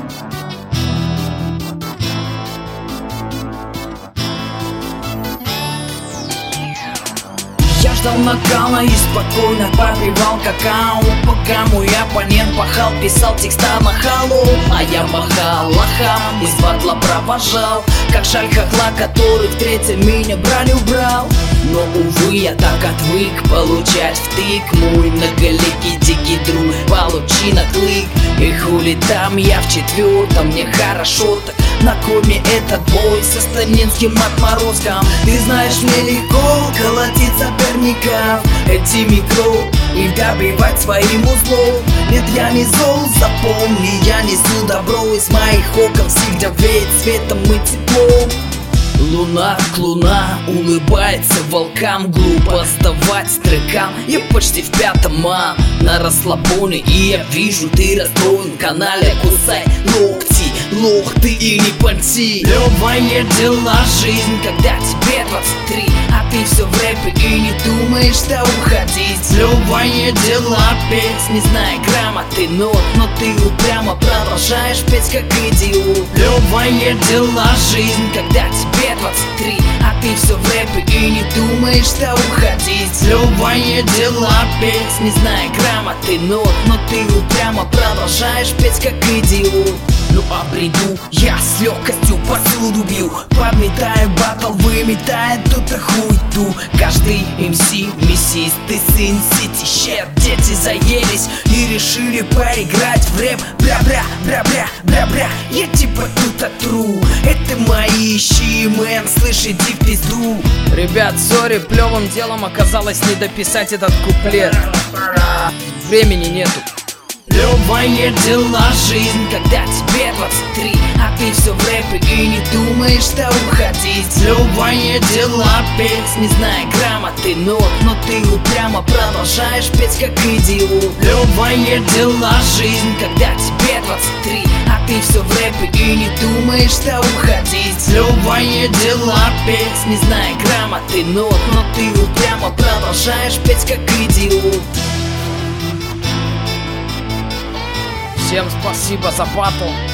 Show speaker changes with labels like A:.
A: Я ждал накала и спокойно попивал какао, пока мой оппонент пахал, писал текста на халу. А я махал лохам, из батла провожал, как жаль хохла, который в третьем меня бранью брал. Но, увы, я так отвык получать втык. Мой многоликий дикий друг, получи на клык. И хули там я в четвертом, мне хорошо так. На коме этот бой со станинским отморозком. Ты знаешь, мне легко колотить соперников этими кровь и добивать своим узлом. Нет, я не зол, запомни, я несу добро. Из моих окон всегда веет светом и теплом. Луна, луна улыбается волкам. Глупо сдавать строкам, я почти в пятом на расслабоне. И я вижу, ты расстроен, канале кусай локти. Лох ты и не понти. Левая дела жизнь, когда тебе 23, а ты все в рэпе и не думаешь, что уходить. Левая дела петь, не зная грамоты нот, но ты упрямо продолжаешь петь как идиот. Левая дела жизнь, когда тебе 23, а ты все в рэпе и не думаешь, что уходить. Левая дела петь, не зная грамоты нот, но ты упрямо продолжаешь петь как идиот. Ну а приду я с легкостью посуду бью, подметаю батл, выметает тут хуйту. Каждый МС, мясист, ты сын сити, щет. Дети заелись и решили поиграть в рэп. Бля-бля, бля-бля, бля-бля, я типа тут отру. Это мои щи, мэн, слышь, иди в пизду. Ребят, сори, плевым делом оказалось не дописать этот куплет. Времени нету. Левая дела жизнь, когда тебе 23, а ты все в рэпе и не думаешь, что уходить. Левая дела петь, не зная грамоты нот, но ты упрямо продолжаешь петь как идиот. Левая дела жизнь, когда тебе 23, а ты все в рэпе и не думаешь, что уходить. Левая дела петь, не зная грамоты нот, но ты упрямо продолжаешь петь как идиот. Всем спасибо за батл.